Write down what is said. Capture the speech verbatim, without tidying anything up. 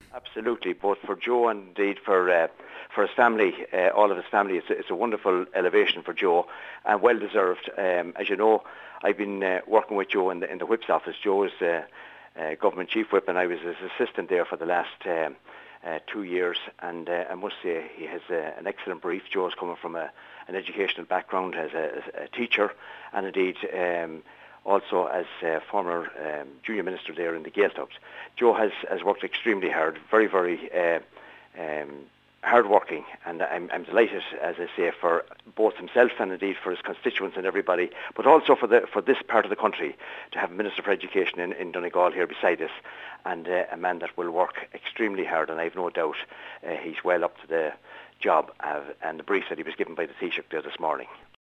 Absolutely, both for Joe and indeed for uh, for his family, uh, all of his family. It's a, it's a wonderful elevation for Joe, and well deserved. Um, as you know, I've been uh, working with Joe in the in the Whip's office. Joe is uh, uh, government chief whip, and I was his assistant there for the last um, uh, two years. And uh, I must say, he has uh, an excellent brief. Joe's coming from a, an educational background as a, as a teacher, and indeed. Um, also as uh, former um, junior minister there in the Gaeltacht. Joe has, has worked extremely hard, very, very uh, um, hard-working, and I'm, I'm delighted, as I say, for both himself and indeed for his constituents and everybody, but also for the for this part of the country to have a Minister for Education in, in Donegal here beside us, and uh, a man that will work extremely hard, and I have no doubt uh, he's well up to the job uh, and the brief that he was given by the Taoiseach there this morning.